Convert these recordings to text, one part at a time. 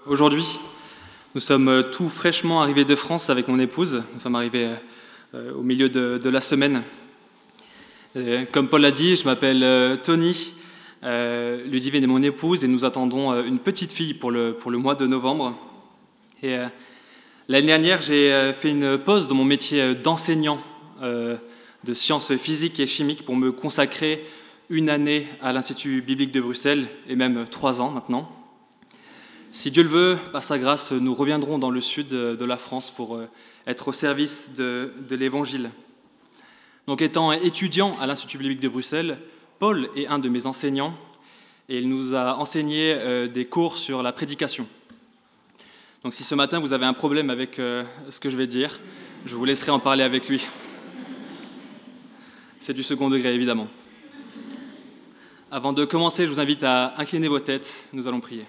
aujourd'hui. Nous sommes tout fraîchement arrivés de France avec mon épouse. Nous sommes arrivés au milieu de la semaine. Comme Paul l'a dit, je m'appelle Tony. Ludivine est mon épouse et nous attendons une petite fille pour le mois de novembre. Et l'année dernière, j'ai fait une pause dans mon métier d'enseignant de sciences physiques et chimiques pour me consacrer une année à l'Institut biblique de Bruxelles, et même 3 ans maintenant. Si Dieu le veut, par sa grâce, nous reviendrons dans le sud de la France pour être au service de l'Évangile. Donc, étant étudiant à l'Institut biblique de Bruxelles, Paul est un de mes enseignants et il nous a enseigné des cours sur la prédication. Donc, si ce matin vous avez un problème avec ce que je vais dire, je vous laisserai en parler avec lui. C'est du second degré, évidemment. Avant de commencer, je vous invite à incliner vos têtes. Nous allons prier.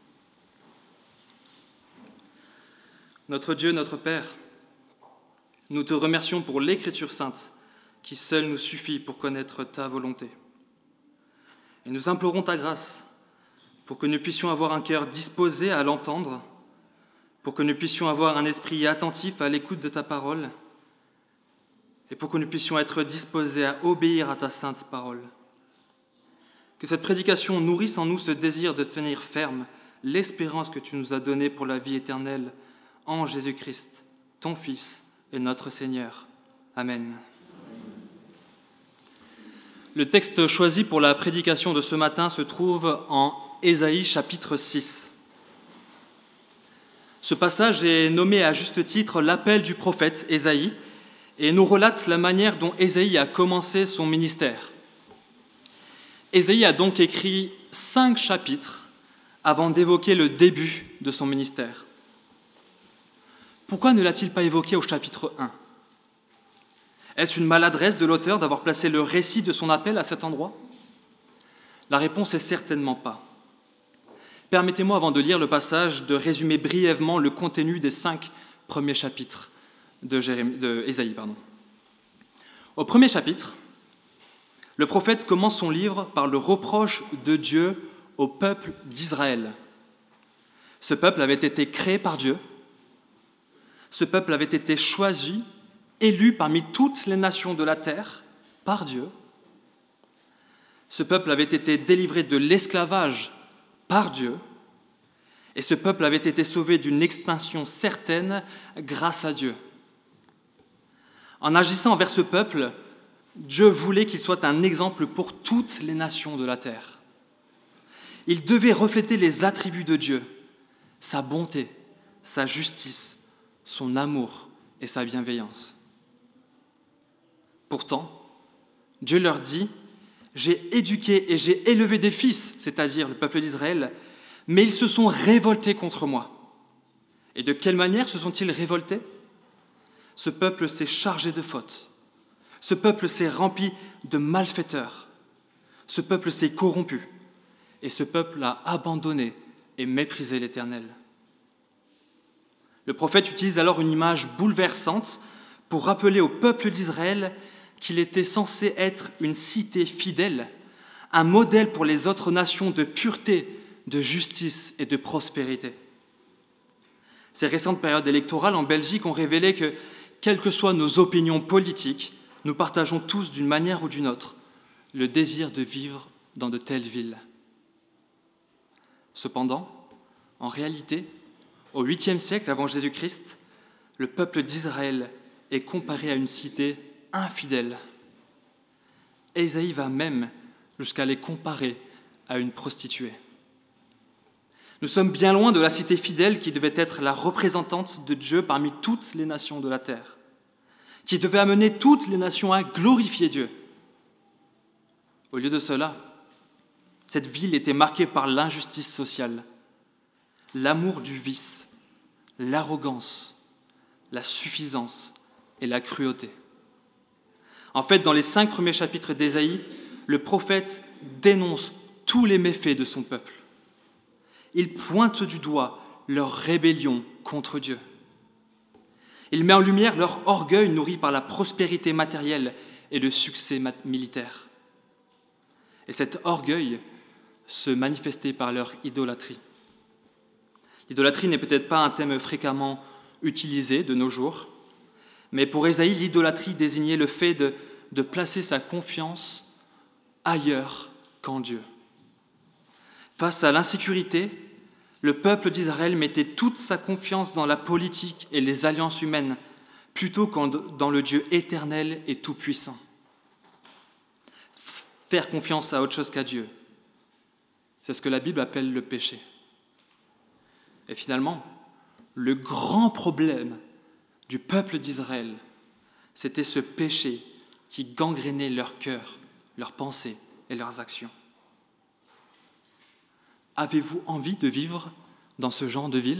Notre Dieu, notre Père, nous te remercions pour l'Écriture sainte qui seule nous suffit pour connaître ta volonté. Et nous implorons ta grâce pour que nous puissions avoir un cœur disposé à l'entendre, pour que nous puissions avoir un esprit attentif à l'écoute de ta parole et pour que nous puissions être disposés à obéir à ta sainte parole. Que cette prédication nourrisse en nous ce désir de tenir ferme l'espérance que tu nous as donnée pour la vie éternelle en Jésus-Christ, ton Fils et notre Seigneur. Amen. Le texte choisi pour la prédication de ce matin se trouve en Ésaïe chapitre 6. Ce passage est nommé à juste titre l'appel du prophète Ésaïe et nous relate la manière dont Ésaïe a commencé son ministère. Ésaïe a donc écrit 5 chapitres avant d'évoquer le début de son ministère. Pourquoi ne l'a-t-il pas évoqué au chapitre 1 ? Est-ce une maladresse de l'auteur d'avoir placé le récit de son appel à cet endroit ? La réponse est certainement pas. Permettez-moi, avant de lire le passage, de résumer brièvement le contenu des 5 premiers chapitres d'Ésaïe. Au premier chapitre, le prophète commence son livre par le reproche de Dieu au peuple d'Israël. Ce peuple avait été créé par Dieu. Ce peuple avait été choisi, élu parmi toutes les nations de la terre par Dieu. Ce peuple avait été délivré de l'esclavage par Dieu. Et ce peuple avait été sauvé d'une extinction certaine grâce à Dieu. En agissant envers ce peuple, Dieu voulait qu'il soit un exemple pour toutes les nations de la terre. Il devait refléter les attributs de Dieu, sa bonté, sa justice, son amour et sa bienveillance. Pourtant, Dieu leur dit « J'ai éduqué et j'ai élevé des fils, c'est-à-dire le peuple d'Israël, mais ils se sont révoltés contre moi. » Et de quelle manière se sont-ils révoltés ? Ce peuple s'est chargé de fautes. Ce peuple s'est rempli de malfaiteurs. Ce peuple s'est corrompu. Et ce peuple a abandonné et méprisé l'Éternel. Le prophète utilise alors une image bouleversante pour rappeler au peuple d'Israël qu'il était censé être une cité fidèle, un modèle pour les autres nations de pureté, de justice et de prospérité. Ces récentes périodes électorales en Belgique ont révélé que, quelles que soient nos opinions politiques, nous partageons tous, d'une manière ou d'une autre, le désir de vivre dans de telles villes. Cependant, en réalité, au 8e siècle avant Jésus-Christ, le peuple d'Israël est comparé à une cité infidèle. Ésaïe va même jusqu'à les comparer à une prostituée. Nous sommes bien loin de la cité fidèle qui devait être la représentante de Dieu parmi toutes les nations de la terre, qui devait amener toutes les nations à glorifier Dieu. Au lieu de cela, cette ville était marquée par l'injustice sociale, l'amour du vice, l'arrogance, la suffisance et la cruauté. En fait, dans les 5 premiers chapitres d'Ésaïe, le prophète dénonce tous les méfaits de son peuple. Il pointe du doigt leur rébellion contre Dieu. Il met en lumière leur orgueil nourri par la prospérité matérielle et le succès militaire. Et cet orgueil se manifestait par leur idolâtrie. L'idolâtrie n'est peut-être pas un thème fréquemment utilisé de nos jours, mais pour Ésaïe, l'idolâtrie désignait le fait de placer sa confiance ailleurs qu'en Dieu. Face à l'insécurité, le peuple d'Israël mettait toute sa confiance dans la politique et les alliances humaines, plutôt que dans le Dieu éternel et tout-puissant. Faire confiance à autre chose qu'à Dieu, c'est ce que la Bible appelle le péché. Et finalement, le grand problème du peuple d'Israël, c'était ce péché qui gangrénait leur cœur, leurs pensées et leurs actions. Avez-vous envie de vivre dans ce genre de ville ?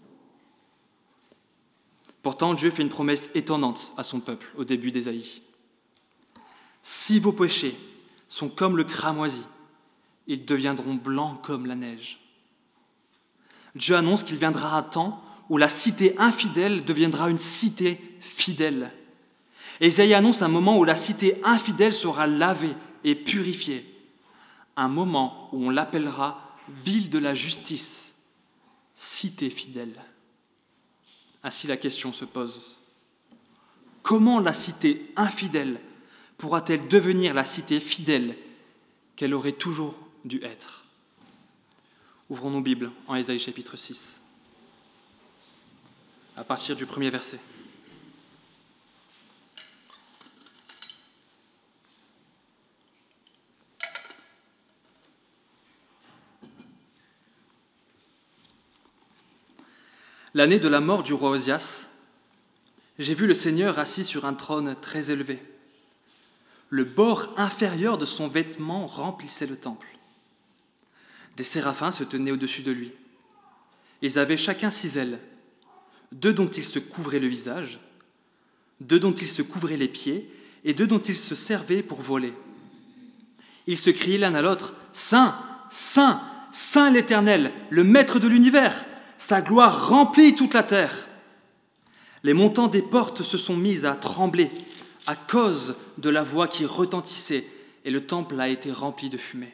Pourtant, Dieu fait une promesse étonnante à son peuple au début d'Ésaïe. Si vos péchés sont comme le cramoisi, ils deviendront blancs comme la neige. Dieu annonce qu'il viendra un temps où la cité infidèle deviendra une cité fidèle. Ésaïe annonce un moment où la cité infidèle sera lavée et purifiée, un moment où on l'appellera ville de la justice, cité fidèle. Ainsi la question se pose. Comment la cité infidèle pourra-t-elle devenir la cité fidèle qu'elle aurait toujours dû être ? Ouvrons nos Bibles en Ésaïe chapitre 6, à partir du premier verset. L'année de la mort du roi Osias, j'ai vu le Seigneur assis sur un trône très élevé. Le bord inférieur de son vêtement remplissait le temple. Des séraphins se tenaient au-dessus de lui. Ils avaient chacun 6 ailes, 2 dont ils se couvraient le visage, 2 dont ils se couvraient les pieds, et 2 dont ils se servaient pour voler. Ils se criaient l'un à l'autre, « Saint, Saint, Saint l'Éternel, le Maître de l'univers ! Sa gloire remplit toute la terre. » Les montants des portes se sont mis à trembler à cause de la voix qui retentissait, et le temple a été rempli de fumée.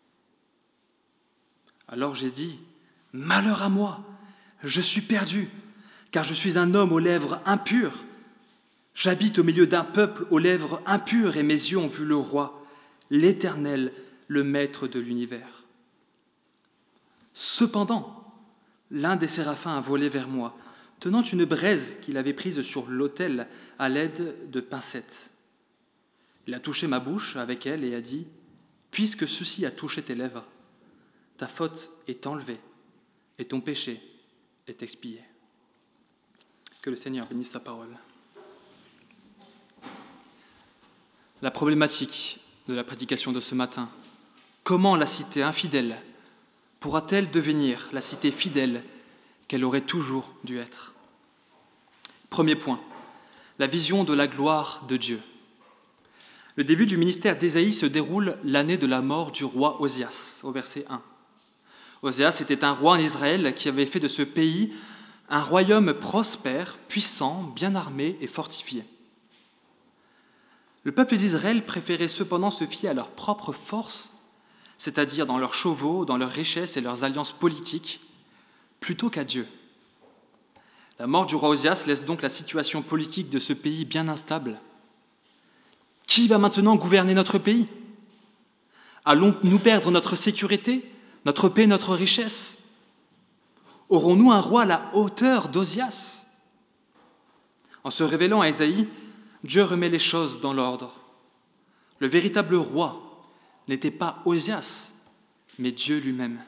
Alors j'ai dit, « Malheur à moi, je suis perdu, car je suis un homme aux lèvres impures. J'habite au milieu d'un peuple aux lèvres impures, et mes yeux ont vu le roi, l'Éternel, le Maître de l'univers. » Cependant, l'un des séraphins a volé vers moi, tenant une braise qu'il avait prise sur l'autel à l'aide de pincettes. Il a touché ma bouche avec elle et a dit, « Puisque ceci a touché tes lèvres, ta faute est enlevée et ton péché est expié. » Que le Seigneur bénisse sa parole. La problématique de la prédication de ce matin, comment la cité infidèle pourra-t-elle devenir la cité fidèle qu'elle aurait toujours dû être ? Premier point, la vision de la gloire de Dieu. Le début du ministère d'Ésaïe se déroule l'année de la mort du roi Osias, au verset 1. Osias était un roi en Israël qui avait fait de ce pays un royaume prospère, puissant, bien armé et fortifié. Le peuple d'Israël préférait cependant se fier à leur propre force, c'est-à-dire dans leurs chevaux, dans leurs richesses et leurs alliances politiques, plutôt qu'à Dieu. La mort du roi Osias laisse donc la situation politique de ce pays bien instable. Qui va maintenant gouverner notre pays ? Allons-nous perdre notre sécurité, notre paix, notre richesse ? Aurons-nous un roi à la hauteur d'Osias ? En se révélant à Ésaïe, Dieu remet les choses dans l'ordre. Le véritable roi n'était pas Osias, mais Dieu lui-même.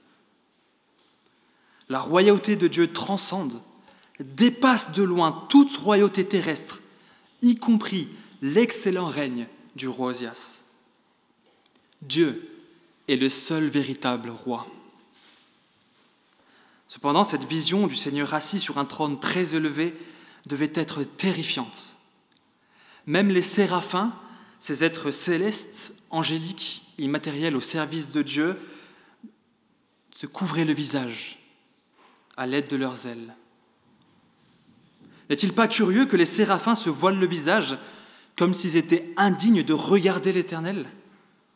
La royauté de Dieu transcende, dépasse de loin toute royauté terrestre, y compris l'excellent règne du roi Osias. Dieu est le seul véritable roi. Cependant, cette vision du Seigneur assis sur un trône très élevé devait être terrifiante. Même les séraphins, ces êtres célestes, angéliques, immatériels au service de Dieu, se couvraient le visage à l'aide de leurs ailes. N'est-il pas curieux que les séraphins se voilent le visage comme s'ils étaient indignes de regarder l'Éternel ?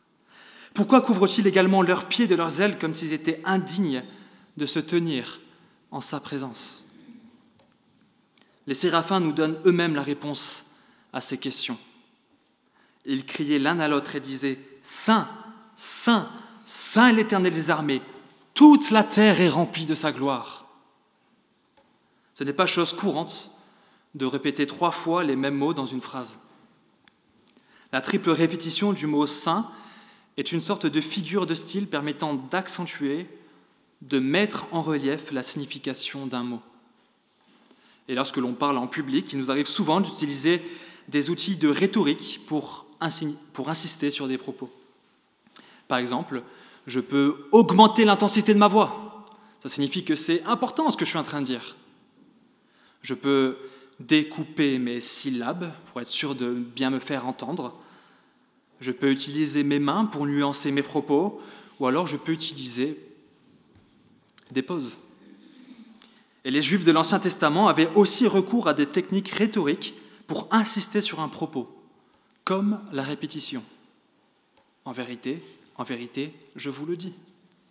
Pourquoi couvrent-ils également leurs pieds de leurs ailes comme s'ils étaient indignes de se tenir en sa présence. Les séraphins nous donnent eux-mêmes la réponse à ces questions. Ils criaient l'un à l'autre et disaient « Saint, Saint, Saint est l'Éternel des armées, toute la terre est remplie de sa gloire. » Ce n'est pas chose courante de répéter 3 fois les mêmes mots dans une phrase. La triple répétition du mot « saint » est une sorte de figure de style permettant d'accentuer, de mettre en relief la signification d'un mot. Et lorsque l'on parle en public, il nous arrive souvent d'utiliser des outils de rhétorique pour insister sur des propos. Par exemple, je peux augmenter l'intensité de ma voix. Ça signifie que c'est important ce que je suis en train de dire. Je peux découper mes syllabes pour être sûr de bien me faire entendre. Je peux utiliser mes mains pour nuancer mes propos, ou alors je peux utiliser des pauses. Et les Juifs de l'Ancien Testament avaient aussi recours à des techniques rhétoriques pour insister sur un propos, comme la répétition. En vérité, je vous le dis.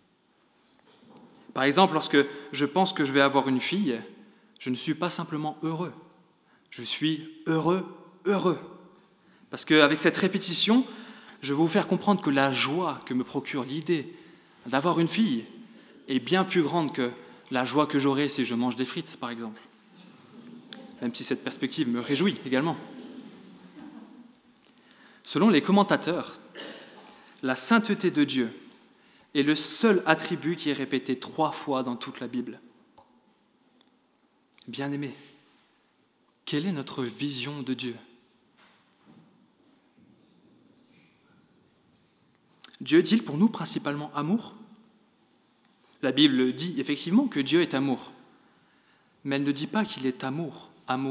Par exemple, lorsque je pense que je vais avoir une fille, je ne suis pas simplement heureux. Je suis heureux. Parce qu'avec cette répétition, je vais vous faire comprendre que la joie que me procure l'idée d'avoir une fille est bien plus grande que la joie que j'aurai si je mange des frites, par exemple. Même si cette perspective me réjouit également. Selon les commentateurs, la sainteté de Dieu est le seul attribut qui est répété 3 fois dans toute la Bible. Bien-aimés, quelle est notre vision de Dieu ? Dieu est-il pour nous principalement amour ? La Bible dit effectivement que Dieu est amour, mais elle ne dit pas qu'il est amour.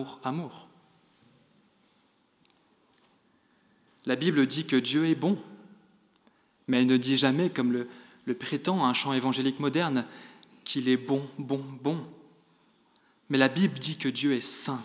La Bible dit que Dieu est bon, mais elle ne dit jamais, comme le prétend un chant évangélique moderne, qu'il est bon. Mais la Bible dit que Dieu est saint.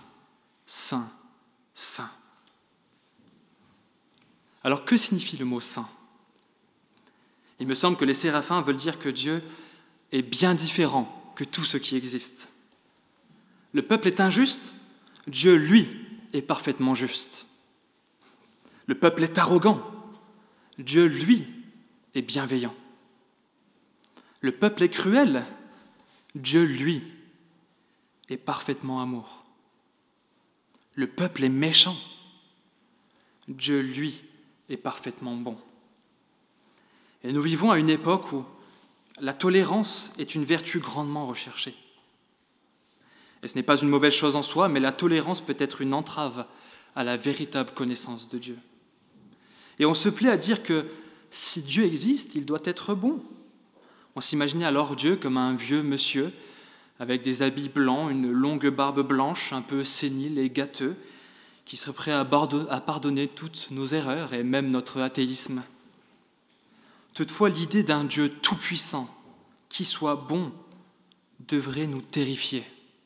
Alors que signifie le mot saint ? Il me semble que les séraphins veulent dire que Dieu est bien différent que tout ce qui existe. Le peuple est injuste, Dieu, lui, est parfaitement juste. Le peuple est arrogant, Dieu, lui, est bienveillant. Le peuple est cruel, Dieu, lui, est parfaitement amour. Le peuple est méchant, Dieu, lui, est parfaitement bon. Et nous vivons à une époque où la tolérance est une vertu grandement recherchée. Et ce n'est pas une mauvaise chose en soi, mais la tolérance peut être une entrave à la véritable connaissance de Dieu. Et on se plaît à dire que si Dieu existe, il doit être bon. On s'imaginait alors Dieu comme un vieux monsieur avec des habits blancs, une longue barbe blanche, un peu sénile et gâteux, qui serait prêt à pardonner toutes nos erreurs et même notre athéisme. Toutefois, l'idée d'un Dieu tout-puissant, qui soit bon, devrait nous terrifier.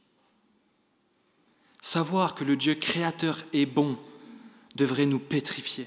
Savoir que le Dieu créateur est bon devrait nous pétrifier.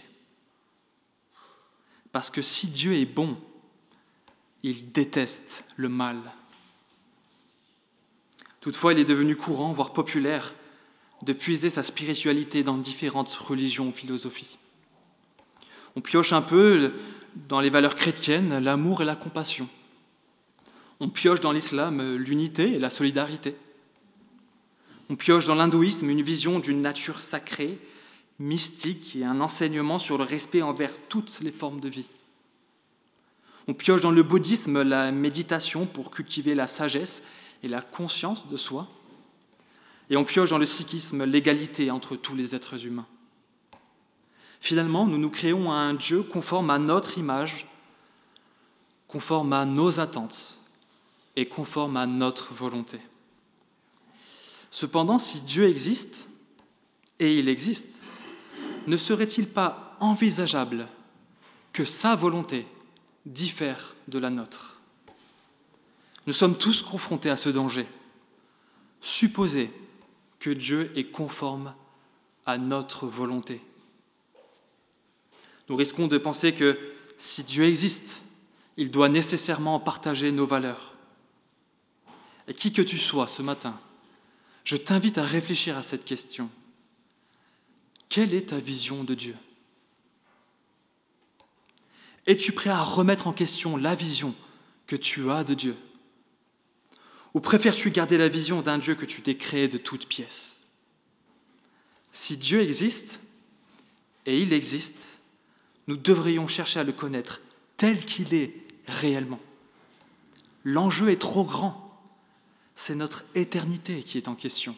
Parce que si Dieu est bon, il déteste le mal. Toutefois, il est devenu courant, voire populaire, de puiser sa spiritualité dans différentes religions ou philosophies. On pioche un peu dans les valeurs chrétiennes l'amour et la compassion. On pioche dans l'islam l'unité et la solidarité. On pioche dans l'hindouisme une vision d'une nature sacrée, mystique et un enseignement sur le respect envers toutes les formes de vie. On pioche dans le bouddhisme la méditation pour cultiver la sagesse et la conscience de soi. Et on pioche dans le sikhisme l'égalité entre tous les êtres humains. Finalement, nous nous créons un Dieu conforme à notre image, conforme à nos attentes et conforme à notre volonté. Cependant, si Dieu existe, et il existe, ne serait-il pas envisageable que sa volonté diffère de la nôtre ? Nous sommes tous confrontés à ce danger. Supposer que Dieu est conforme à notre volonté. Nous risquons de penser que si Dieu existe, il doit nécessairement partager nos valeurs. Et qui que tu sois ce matin, je t'invite à réfléchir à cette question. Quelle est ta vision de Dieu ? Es-tu prêt à remettre en question la vision que tu as de Dieu ? Ou préfères-tu garder la vision d'un Dieu que tu t'es créé de toutes pièces ? Si Dieu existe, et il existe, nous devrions chercher à le connaître tel qu'il est réellement. L'enjeu est trop grand. C'est notre éternité qui est en question.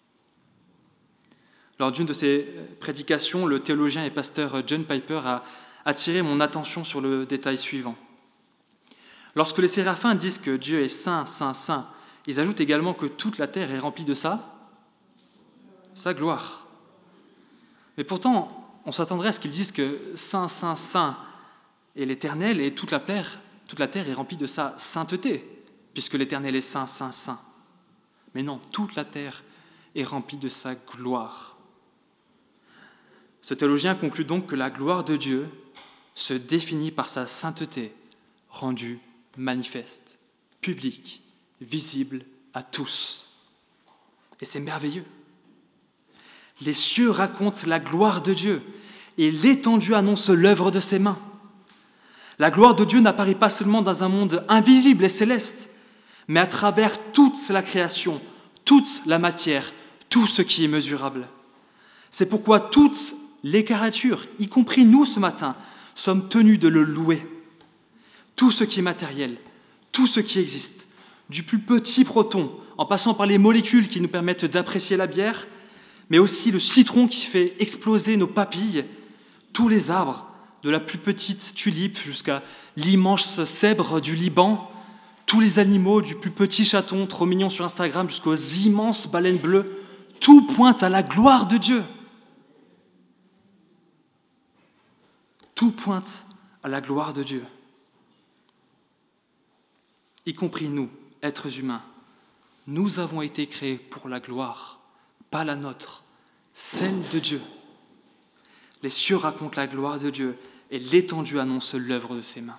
Lors d'une de ses prédications, le théologien et pasteur John Piper a attiré mon attention sur le détail suivant. Lorsque les séraphins disent que Dieu est saint, saint, saint, ils ajoutent également que toute la terre est remplie de sa gloire. Mais pourtant, on s'attendrait à ce qu'ils disent que saint, saint, saint est l'Éternel et toute la terre est remplie de sa sainteté, puisque l'Éternel est saint, saint, saint. Mais non, toute la terre est remplie de sa gloire. Ce théologien conclut donc que la gloire de Dieu se définit par sa sainteté rendue manifeste, publique, visible à tous. Et c'est merveilleux. Les cieux racontent la gloire de Dieu et l'étendue annonce l'œuvre de ses mains. La gloire de Dieu n'apparaît pas seulement dans un monde invisible et céleste, mais à travers toute la création, toute la matière, tout ce qui est mesurable. C'est pourquoi toutes les créatures, y compris nous ce matin, sommes tenus de le louer. Tout ce qui est matériel, tout ce qui existe, du plus petit proton, en passant par les molécules qui nous permettent d'apprécier la bière, mais aussi le citron qui fait exploser nos papilles, tous les arbres, de la plus petite tulipe jusqu'à l'immense cèdre du Liban, tous les animaux, du plus petit chaton trop mignon sur Instagram jusqu'aux immenses baleines bleues, tout pointe à la gloire de Dieu. Tout pointe à la gloire de Dieu. Y compris nous, êtres humains. Nous avons été créés pour la gloire, pas la nôtre, celle de Dieu. Les cieux racontent la gloire de Dieu et l'étendue annonce l'œuvre de ses mains.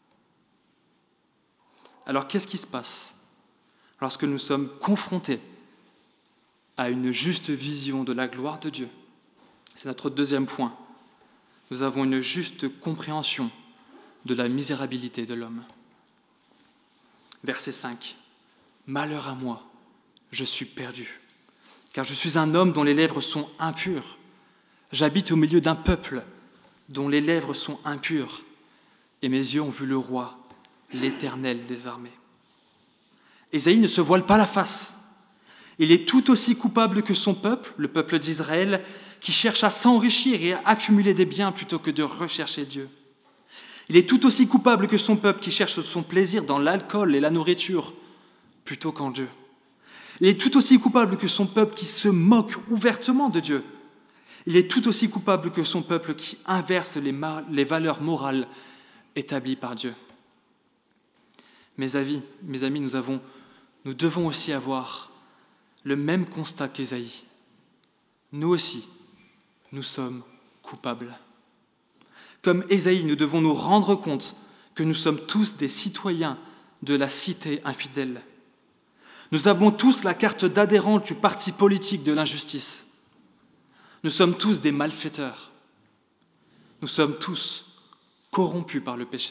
Alors qu'est-ce qui se passe lorsque nous sommes confrontés à une juste vision de la gloire de Dieu ? C'est notre deuxième point. Nous avons une juste compréhension de la misérabilité de l'homme. Verset 5. « Malheur à moi, je suis perdu, car je suis un homme dont les lèvres sont impures. J'habite au milieu d'un peuple dont les lèvres sont impures, et mes yeux ont vu le roi, l'Éternel des armées. » Ésaïe ne se voile pas la face. Il est tout aussi coupable que son peuple, le peuple d'Israël, qui cherche à s'enrichir et à accumuler des biens plutôt que de rechercher Dieu. Il est tout aussi coupable que son peuple qui cherche son plaisir dans l'alcool et la nourriture plutôt qu'en Dieu. Il est tout aussi coupable que son peuple qui se moque ouvertement de Dieu. Il est tout aussi coupable que son peuple qui inverse les valeurs morales établies par Dieu. Mes amis, nous devons aussi avoir le même constat qu'Ésaïe. Nous aussi, nous sommes coupables. Comme Ésaïe, nous devons nous rendre compte que nous sommes tous des citoyens de la cité infidèle. Nous avons tous la carte d'adhérent du parti politique de l'injustice. Nous sommes tous des malfaiteurs. Nous sommes tous corrompus par le péché.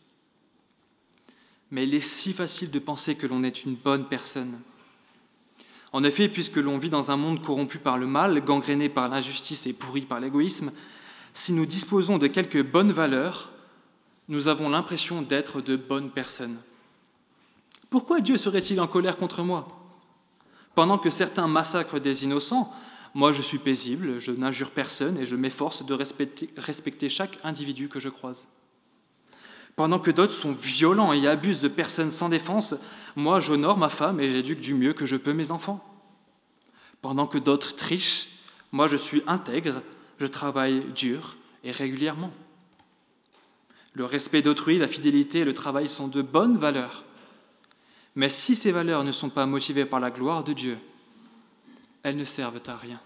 Mais il est si facile de penser que l'on est une bonne personne. En effet, puisque l'on vit dans un monde corrompu par le mal, gangréné par l'injustice et pourri par l'égoïsme, si nous disposons de quelques bonnes valeurs, nous avons l'impression d'être de bonnes personnes. Pourquoi Dieu serait-il en colère contre moi ? Pendant que certains massacrent des innocents, moi je suis paisible, je n'injure personne et je m'efforce de respecter chaque individu que je croise. Pendant que d'autres sont violents et abusent de personnes sans défense, moi j'honore ma femme et j'éduque du mieux que je peux mes enfants. Pendant que d'autres trichent, moi je suis intègre, je travaille dur et régulièrement. Le respect d'autrui, la fidélité et le travail sont de bonnes valeurs. Mais si ces valeurs ne sont pas motivées par la gloire de Dieu, elles ne servent à rien.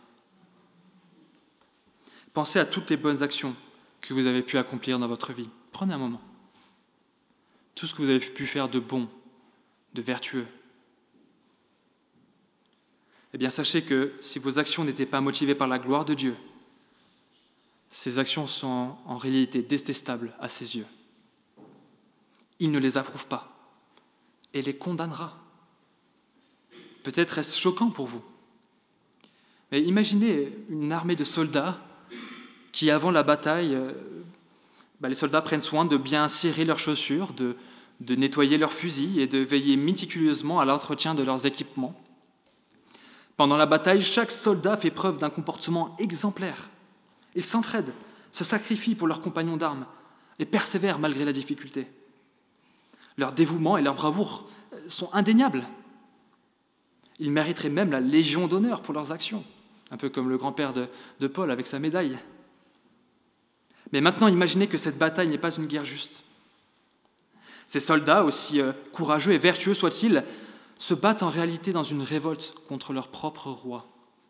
Pensez à toutes les bonnes actions que vous avez pu accomplir dans votre vie. Prenez un moment. Tout ce que vous avez pu faire de bon, de vertueux. Eh bien, sachez que si vos actions n'étaient pas motivées par la gloire de Dieu, ces actions sont en réalité détestables à ses yeux. Il ne les approuve pas et les condamnera. Peut-être est-ce choquant pour vous. Mais imaginez une armée de soldats qui, avant la bataille, les soldats prennent soin de bien cirer leurs chaussures, de nettoyer leurs fusils et de veiller méticuleusement à l'entretien de leurs équipements. Pendant la bataille, chaque soldat fait preuve d'un comportement exemplaire. Ils s'entraident, se sacrifient pour leurs compagnons d'armes et persévèrent malgré la difficulté. Leur dévouement et leur bravoure sont indéniables. Ils mériteraient même la Légion d'honneur pour leurs actions, un peu comme le grand-père de Paul avec sa médaille. Mais maintenant, imaginez que cette bataille n'est pas une guerre juste. Ces soldats, aussi courageux et vertueux soient-ils, se battent en réalité dans une révolte contre leur propre roi.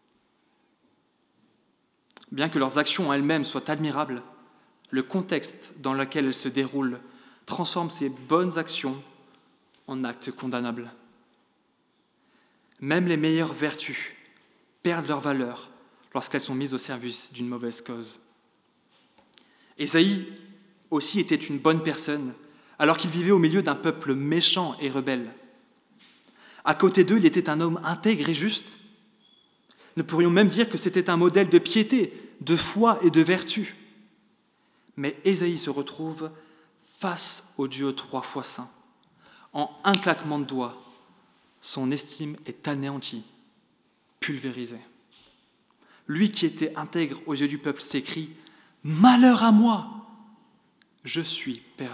Bien que leurs actions en elles-mêmes soient admirables, le contexte dans lequel elles se déroulent transforme ces bonnes actions en actes condamnables. Même les meilleures vertus perdent leur valeur lorsqu'elles sont mises au service d'une mauvaise cause. Ésaïe aussi était une bonne personne, alors qu'il vivait au milieu d'un peuple méchant et rebelle. À côté d'eux, il était un homme intègre et juste. Nous pourrions même dire que c'était un modèle de piété, de foi et de vertu. Mais Ésaïe se retrouve face au Dieu 3 fois saint. En un claquement de doigts, son estime est anéantie, pulvérisée. Lui qui était intègre aux yeux du peuple s'écrie « Malheur à moi, je suis perdu ».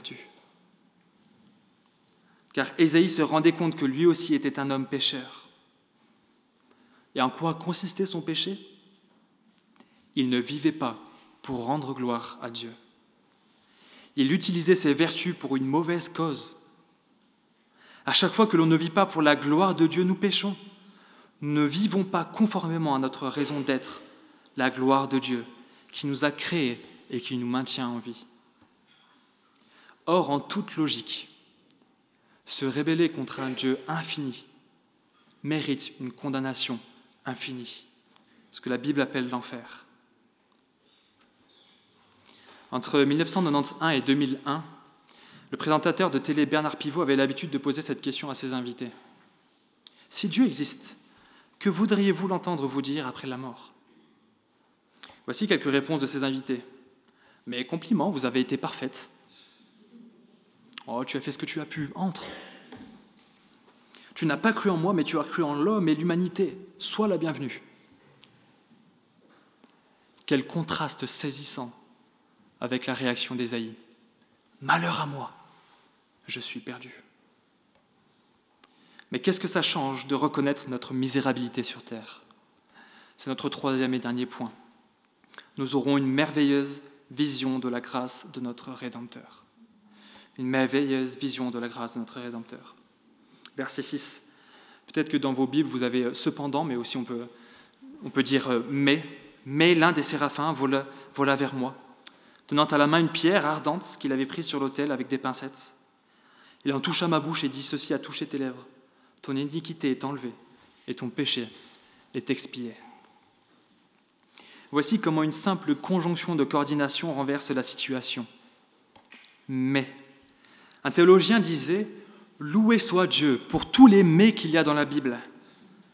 Car Ésaïe se rendait compte que lui aussi était un homme pécheur. Et en quoi consistait son péché ? Il ne vivait pas pour rendre gloire à Dieu. Il utilisait ses vertus pour une mauvaise cause. À chaque fois que l'on ne vit pas pour la gloire de Dieu, nous péchons. Nous ne vivons pas conformément à notre raison d'être, la gloire de Dieu, qui nous a créés et qui nous maintient en vie. Or, en toute logique, se rebeller contre un Dieu infini mérite une condamnation infinie, ce que la Bible appelle l'enfer. Entre 1991 et 2001, le présentateur de télé Bernard Pivot avait l'habitude de poser cette question à ses invités. « Si Dieu existe, que voudriez-vous l'entendre vous dire après la mort ?» Voici quelques réponses de ses invités. « Mes compliments, vous avez été parfaite. »« Oh, tu as fait ce que tu as pu, entre. »« Tu n'as pas cru en moi, mais tu as cru en l'homme et l'humanité. Sois la bienvenue. » Quel contraste saisissant avec la réaction d'Ésaïe. « Malheur à moi, je suis perdu. » Mais qu'est-ce que ça change de reconnaître notre misérabilité sur terre ? C'est notre troisième et dernier point. Nous aurons une merveilleuse vision de la grâce de notre Rédempteur. Une merveilleuse vision de la grâce de notre Rédempteur. Verset 6. Peut-être que dans vos Bibles, vous avez « cependant », mais aussi on peut dire « mais ». Mais l'un des séraphins vola vers moi, tenant à la main une pierre ardente qu'il avait prise sur l'autel avec des pincettes. Il en toucha ma bouche et dit « Ceci a touché tes lèvres. Ton iniquité est enlevée et ton péché est expié. » Voici comment une simple conjonction de coordination renverse la situation. Mais, un théologien disait « Loué soit Dieu pour tous les « mais » qu'il y a dans la Bible. » Pourquoi ?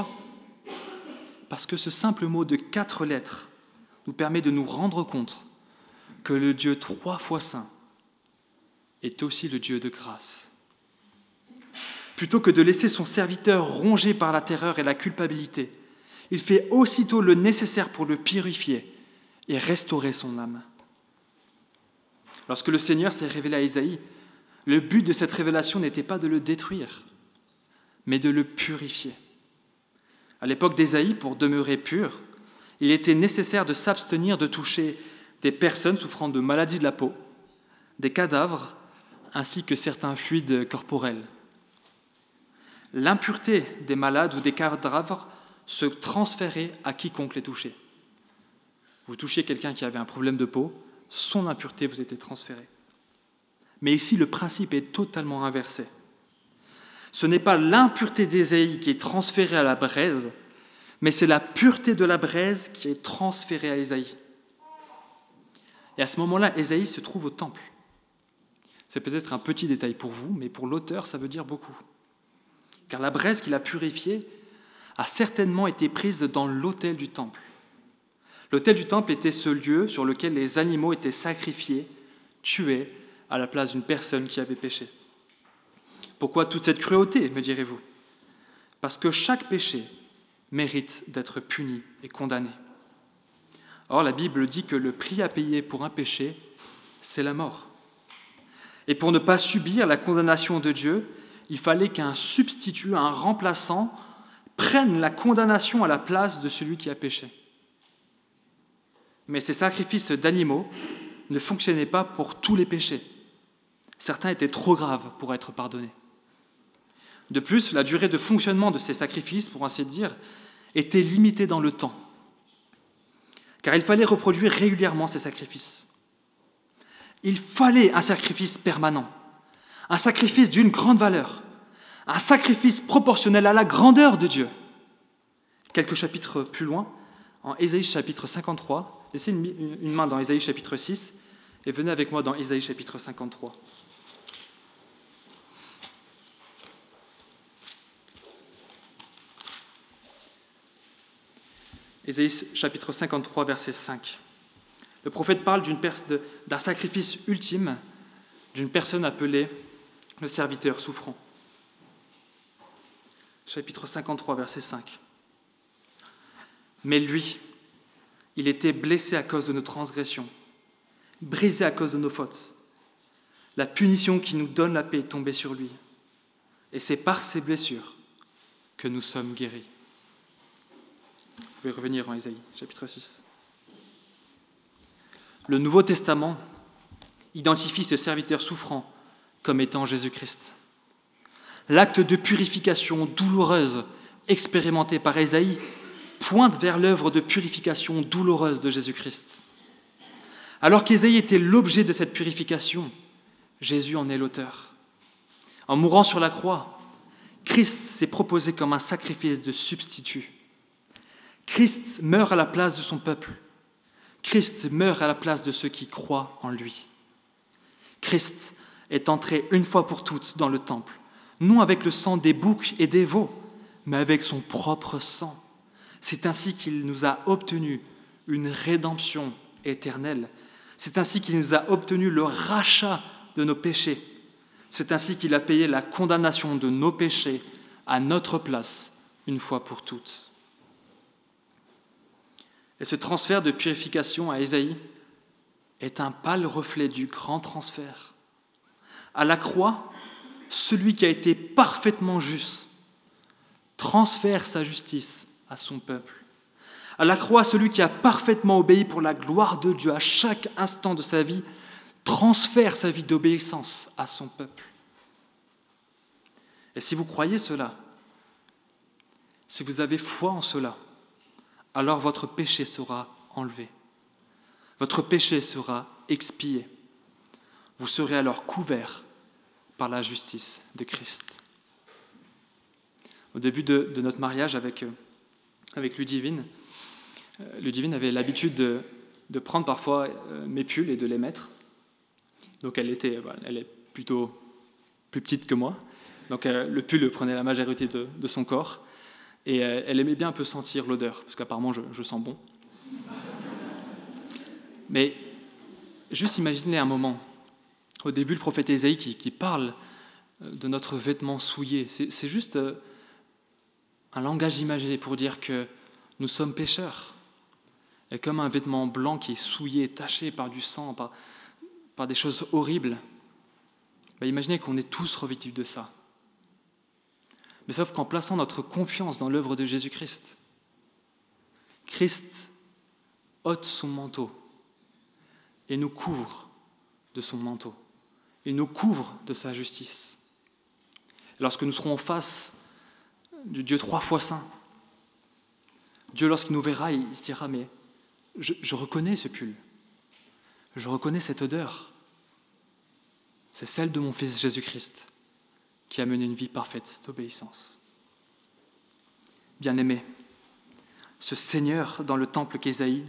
Parce que ce simple mot de 4 lettres nous permet de nous rendre compte que le Dieu 3 fois saint est aussi le Dieu de grâce. Plutôt que de laisser son serviteur rongé par la terreur et la culpabilité, il fait aussitôt le nécessaire pour le purifier et restaurer son âme. Lorsque le Seigneur s'est révélé à Ésaïe, le but de cette révélation n'était pas de le détruire, mais de le purifier. À l'époque d'Ésaïe, pour demeurer pur, il était nécessaire de s'abstenir de toucher des personnes souffrant de maladies de la peau, des cadavres, ainsi que certains fluides corporels. L'impureté des malades ou des cadavres se transférait à quiconque les touchait. Vous touchiez quelqu'un qui avait un problème de peau, son impureté vous était transférée. Mais ici, le principe est totalement inversé. Ce n'est pas l'impureté d'Ésaïe qui est transférée à la braise, mais c'est la pureté de la braise qui est transférée à Ésaïe. Et à ce moment-là, Ésaïe se trouve au temple. C'est peut-être un petit détail pour vous, mais pour l'auteur, ça veut dire beaucoup. Car la braise qu'il a purifiée a certainement été prise dans l'autel du temple. L'autel du temple était ce lieu sur lequel les animaux étaient sacrifiés, tués, à la place d'une personne qui avait péché. Pourquoi toute cette cruauté, me direz-vous ? Parce que chaque péché mérite d'être puni et condamné. Or, la Bible dit que le prix à payer pour un péché, c'est la mort. Et pour ne pas subir la condamnation de Dieu, il fallait qu'un substitut, un remplaçant, prenne la condamnation à la place de celui qui a péché. Mais ces sacrifices d'animaux ne fonctionnaient pas pour tous les péchés. Certains étaient trop graves pour être pardonnés. De plus, la durée de fonctionnement de ces sacrifices, pour ainsi dire, était limitée dans le temps. Car il fallait reproduire régulièrement ces sacrifices. Il fallait un sacrifice permanent, un sacrifice d'une grande valeur, un sacrifice proportionnel à la grandeur de Dieu. Quelques chapitres plus loin, en Ésaïe chapitre 53, laissez une main dans Ésaïe chapitre 6 et venez avec moi dans Ésaïe chapitre 53. Ésaïe chapitre 53, verset 5. Le prophète parle d'un sacrifice ultime d'une personne appelée le serviteur souffrant. Chapitre 53, verset 5. Mais lui, il était blessé à cause de nos transgressions, brisé à cause de nos fautes. La punition qui nous donne la paix est tombée sur lui. Et c'est par ses blessures que nous sommes guéris. Vous pouvez revenir en Ésaïe, chapitre 6. Le Nouveau Testament identifie ce serviteur souffrant comme étant Jésus-Christ. L'acte de purification douloureuse expérimenté par Ésaïe pointe vers l'œuvre de purification douloureuse de Jésus-Christ. Alors qu'Ésaïe était l'objet de cette purification, Jésus en est l'auteur. En mourant sur la croix, Christ s'est proposé comme un sacrifice de substitut. Christ meurt à la place de son peuple. Christ meurt à la place de ceux qui croient en lui. Christ est entré une fois pour toutes dans le temple, non avec le sang des boucs et des veaux, mais avec son propre sang. C'est ainsi qu'il nous a obtenu une rédemption éternelle. C'est ainsi qu'il nous a obtenu le rachat de nos péchés. C'est ainsi qu'il a payé la condamnation de nos péchés à notre place, une fois pour toutes. Et ce transfert de purification à Ésaïe est un pâle reflet du grand transfert. À la croix, celui qui a été parfaitement juste transfère sa justice à son peuple. À la croix, celui qui a parfaitement obéi pour la gloire de Dieu à chaque instant de sa vie transfère sa vie d'obéissance à son peuple. Et si vous croyez cela, si vous avez foi en cela, alors votre péché sera enlevé. Votre péché sera expié. Vous serez alors couverts par la justice de Christ. Au début de notre mariage avec Ludivine, Ludivine avait l'habitude de prendre parfois mes pulls et de les mettre. Donc elle est plutôt plus petite que moi. Donc le pull prenait la majorité de son corps. Et elle aimait bien un peu sentir l'odeur, parce qu'apparemment je sens bon. Mais juste imaginez un moment, au début le prophète Ésaïe qui parle de notre vêtement souillé. C'est juste un langage imagé pour dire que nous sommes pécheurs. Et comme un vêtement blanc qui est souillé, taché par du sang, par des choses horribles, imaginez qu'on est tous revêtus de ça. Mais sauf qu'en plaçant notre confiance dans l'œuvre de Jésus-Christ, Christ ôte son manteau et nous couvre de son manteau. Il nous couvre de sa justice. Et lorsque nous serons en face du Dieu 3 fois saint, Dieu, lorsqu'il nous verra, il se dira « Mais je reconnais ce pull, je reconnais cette odeur. C'est celle de mon Fils Jésus-Christ qui a mené une vie parfaite d'obéissance. Bien-aimés, ce Seigneur dans le temple qu'Ésaïe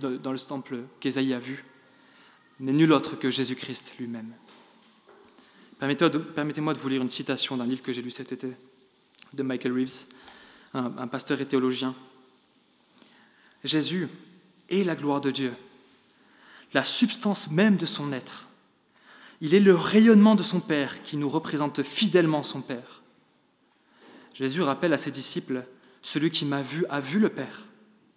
a vu n'est nul autre que Jésus-Christ lui-même. Permettez-moi de vous lire une citation d'un livre que j'ai lu cet été, de Michael Reeves, un pasteur et théologien. « Jésus est la gloire de Dieu, la substance même de son être. Il est le rayonnement de son Père qui nous représente fidèlement son Père. Jésus rappelle à ses disciples « Celui qui m'a vu a vu le Père ».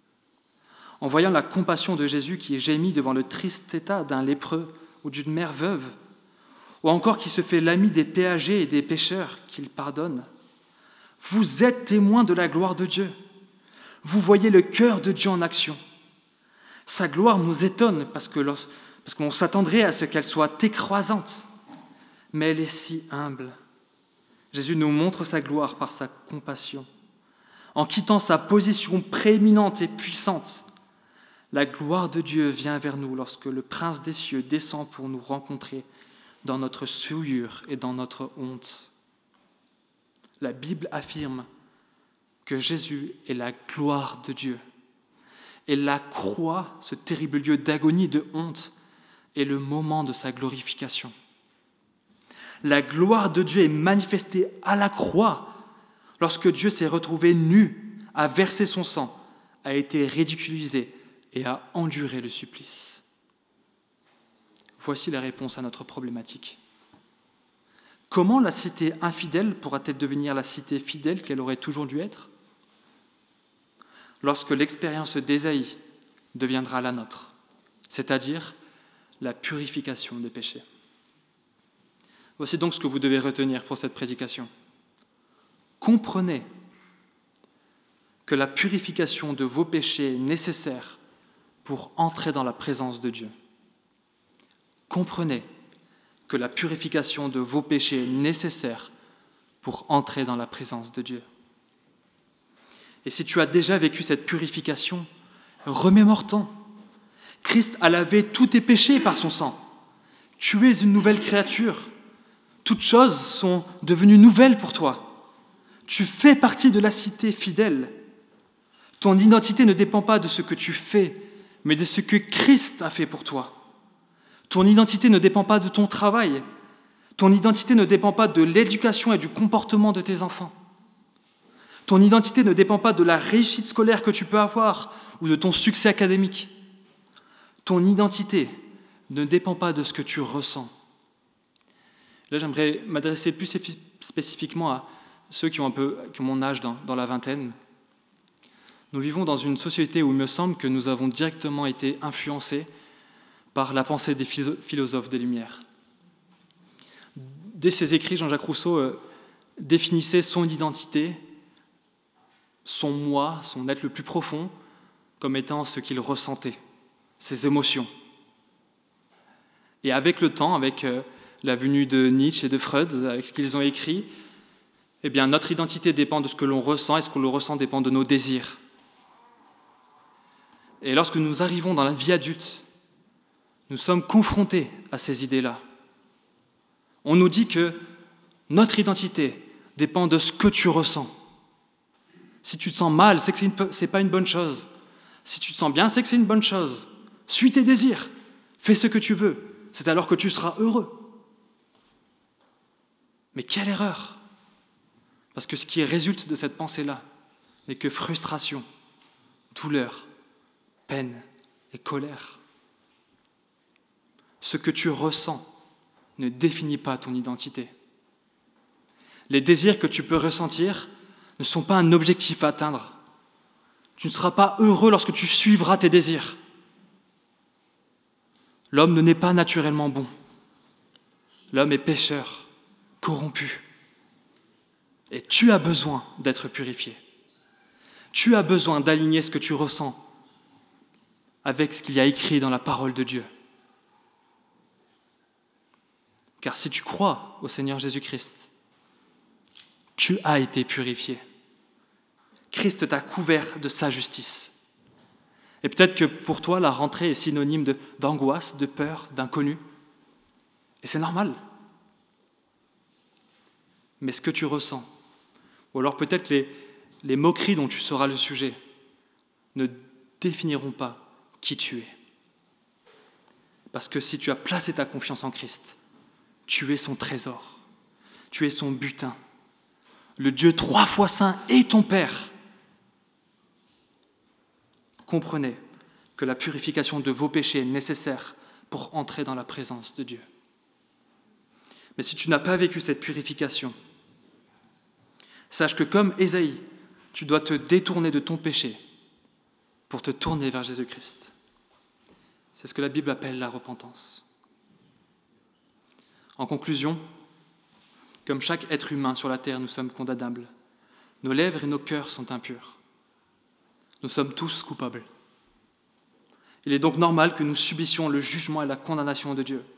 En voyant la compassion de Jésus qui gémit devant le triste état d'un lépreux ou d'une mère veuve, ou encore qui se fait l'ami des péagers et des pécheurs qu'il pardonne, vous êtes témoins de la gloire de Dieu. Vous voyez le cœur de Dieu en action. Sa gloire nous étonne parce qu'on s'attendrait à ce qu'elle soit écrasante, mais elle est si humble. Jésus nous montre sa gloire par sa compassion. En quittant sa position prééminente et puissante, la gloire de Dieu vient vers nous lorsque le Prince des cieux descend pour nous rencontrer dans notre souillure et dans notre honte. La Bible affirme que Jésus est la gloire de Dieu. Et la croix, ce terrible lieu d'agonie et de honte, est le moment de sa glorification. La gloire de Dieu est manifestée à la croix lorsque Dieu s'est retrouvé nu, a versé son sang, a été ridiculisé et a enduré le supplice. Voici la réponse à notre problématique. Comment la cité infidèle pourra-t-elle devenir la cité fidèle qu'elle aurait toujours dû être ? Lorsque l'expérience d'Ésaïe deviendra la nôtre, c'est-à-dire la purification des péchés. Voici donc ce que vous devez retenir pour cette prédication. Comprenez que la purification de vos péchés est nécessaire pour entrer dans la présence de Dieu. Comprenez que la purification de vos péchés est nécessaire pour entrer dans la présence de Dieu. Et si tu as déjà vécu cette purification, remémore-t'en. Christ a lavé tous tes péchés par son sang. Tu es une nouvelle créature. Toutes choses sont devenues nouvelles pour toi. Tu fais partie de la cité fidèle. Ton identité ne dépend pas de ce que tu fais, mais de ce que Christ a fait pour toi. Ton identité ne dépend pas de ton travail. Ton identité ne dépend pas de l'éducation et du comportement de tes enfants. Ton identité ne dépend pas de la réussite scolaire que tu peux avoir ou de ton succès académique. Ton identité ne dépend pas de ce que tu ressens. Là, j'aimerais m'adresser plus spécifiquement à ceux qui ont mon âge dans la vingtaine. Nous vivons dans une société où il me semble que nous avons directement été influencés par la pensée des philosophes des Lumières. Dès ses écrits, Jean-Jacques Rousseau définissait son identité, son moi, son être le plus profond, comme étant ce qu'il ressentait, ses émotions. Et avec le temps, avec la venue de Nietzsche et de Freud, avec ce qu'ils ont écrit, eh bien, notre identité dépend de ce que l'on ressent, et ce que l'on ressent dépend de nos désirs. Et lorsque nous arrivons dans la vie adulte, nous sommes confrontés à ces idées-là. On nous dit que notre identité dépend de ce que tu ressens. Si tu te sens mal, c'est que ce n'est pas une bonne chose. Si tu te sens bien, c'est que c'est une bonne chose. Suis tes désirs, fais ce que tu veux. C'est alors que tu seras heureux. Mais quelle erreur! Parce que ce qui résulte de cette pensée-là n'est que frustration, douleur, peine et colère. Ce que tu ressens ne définit pas ton identité. Les désirs que tu peux ressentir ne sont pas un objectif à atteindre. Tu ne seras pas heureux lorsque tu suivras tes désirs. L'homme ne naît pas naturellement bon. L'homme est pécheur, corrompu. Et tu as besoin d'être purifié. Tu as besoin d'aligner ce que tu ressens avec ce qu'il y a écrit dans la parole de Dieu. Car si tu crois au Seigneur Jésus-Christ, tu as été purifié. Christ t'a couvert de sa justice. Et peut-être que pour toi, la rentrée est synonyme d'angoisse, de peur, d'inconnu. Et c'est normal. mais ce que tu ressens, ou alors peut-être les moqueries dont tu seras le sujet, ne définiront pas qui tu es. Parce que si tu as placé ta confiance en Christ, tu es son trésor, tu es son butin. Le Dieu 3 fois saint est ton Père. Comprenez que la purification de vos péchés est nécessaire pour entrer dans la présence de Dieu. Mais si tu n'as pas vécu cette purification, sache que comme Ésaïe, tu dois te détourner de ton péché pour te tourner vers Jésus-Christ. C'est ce que la Bible appelle la repentance. En conclusion, comme chaque être humain sur la terre, nous sommes condamnables. Nos lèvres et nos cœurs sont impurs. Nous sommes tous coupables. Il est donc normal que nous subissions le jugement et la condamnation de Dieu.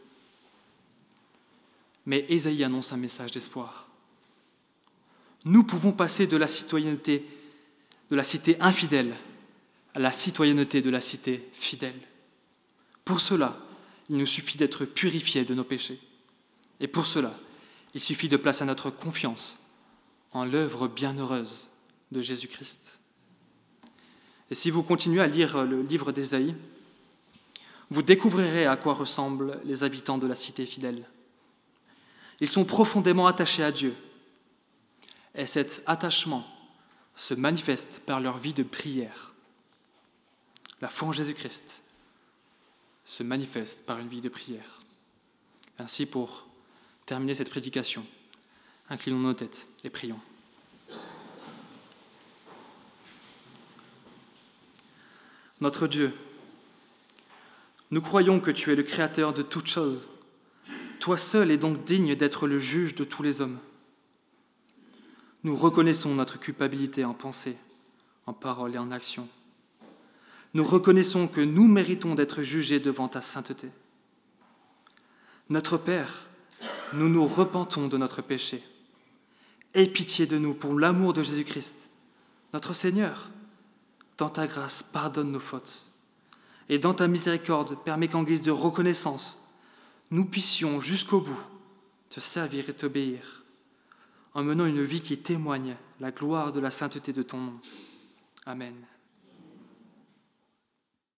Mais Ésaïe annonce un message d'espoir. Nous pouvons passer de la citoyenneté de la cité infidèle à la citoyenneté de la cité fidèle. Pour cela, il nous suffit d'être purifiés de nos péchés. Et pour cela, il suffit de placer notre confiance en l'œuvre bienheureuse de Jésus-Christ. Et si vous continuez à lire le livre d'Ésaïe, vous découvrirez à quoi ressemblent les habitants de la cité fidèle. Ils sont profondément attachés à Dieu. Et cet attachement se manifeste par leur vie de prière. La foi en Jésus-Christ se manifeste par une vie de prière. Ainsi, pour terminer cette prédication, inclinons nos têtes et prions. Notre Dieu, nous croyons que tu es le Créateur de toutes choses. Toi seul es donc digne d'être le juge de tous les hommes. Nous reconnaissons notre culpabilité en pensée, en parole et en action. Nous reconnaissons que nous méritons d'être jugés devant ta sainteté. Notre Père, nous nous repentons de notre péché. Aie pitié de nous pour l'amour de Jésus-Christ. Notre Seigneur, dans ta grâce, pardonne nos fautes. Et dans ta miséricorde, permets qu'en guise de reconnaissance, nous puissions jusqu'au bout te servir et t'obéir, en menant une vie qui témoigne la gloire de la sainteté de ton nom. Amen.